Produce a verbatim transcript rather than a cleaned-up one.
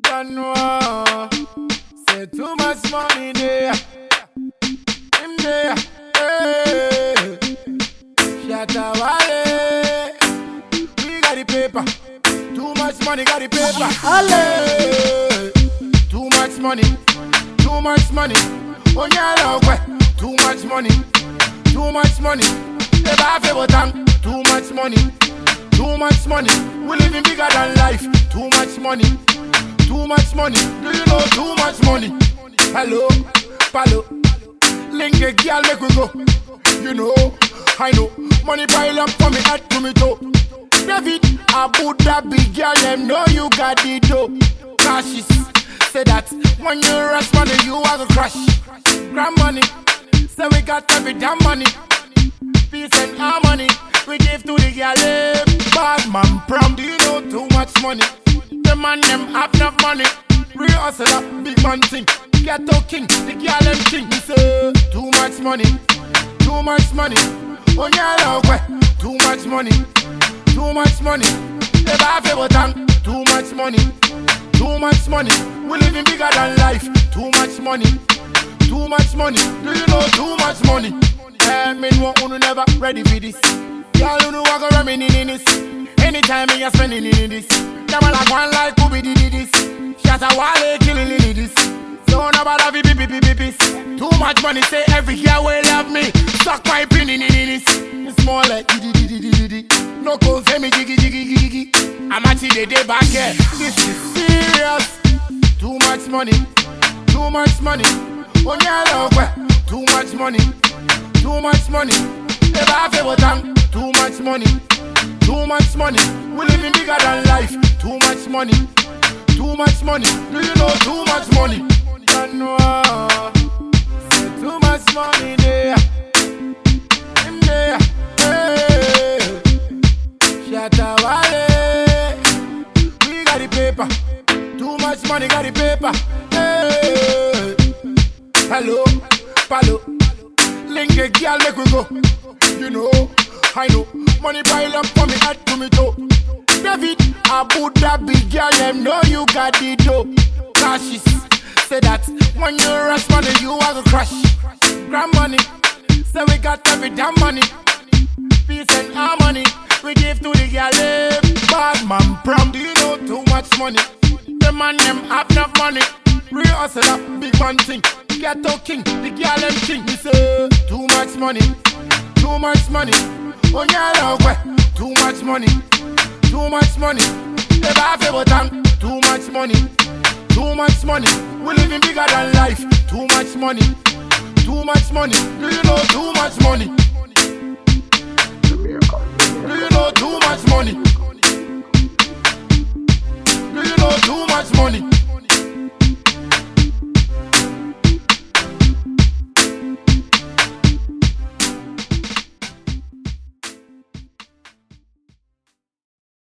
Don't know. Say too much money there. In there. Hey. Shatta Wale. We got the paper. Too much money, got the paper. Hey. Too much money. Too much money. Oh yeah, too much money. Too much money. Never have a button. Too much money. Too much money. We living bigger than life. Too much money. Too much money. Do you know too much money? Hello, palo. Link a girl, make we go. You know, I know. Money pile up for me head to me toe. David, Abu Dhabi girl, them know you got the dough. Cautious, say that when you rush money, you are the crush. Grand money, say we got every damn money. Peace and harmony, we give to the girl. Bad man prom, do you know too much money? The man them have enough money. Real hustler, big man thing. Ghetto king, the girl them king. We say too much money, too much money. Oh yeah, love, too much money, too much money. Never have a button. Too much money, too much money. We living bigger than life. Too much money, too much money. Do you know too much money? Eh, me know who never ready for this. Y'all who know I go reminisce in this. Anytime me a spending in this. Them a like one like who be did this. Shatta Wale killing in this. So nobody be be be be be. Too much money say every year will love me. Suck my pin in this. It's more like di di di di di. No call say me jiggy jiggy jiggy jiggy. I'm actually the day back here. This is serious. Too much money. Too much money. Oh yeah, love. Too much money. Too much money. Never have a button. Too much money. Too much money. We living bigger than life. Too much money. Too much money. Do you know too much money? Don't know. Say too much money there. In there. Hey. Shatta Wale. We got the paper. Too much money, got the paper. Hey. Hello, palo. Link a girl, make we go. You know, I know. Money pile up for me head to me toe. David, Abu Dhabi girl, them know you got the dough. Cautious, say that when you rush money, you are the crush. Grand money, say we got every damn money. Peace and harmony, we give to the girl. Bad man prom, do you know too much money? The man them have enough money. Real hustler, big man thing. Ghetto king, the girl them king. We say too much money, too much money. Oh yeah, love, too much money, too much money. Never have a button. Too much money, too much money. We living bigger than life. Too much money, too much money. Do you know too much money? Do you know too much money? Do you know too much money?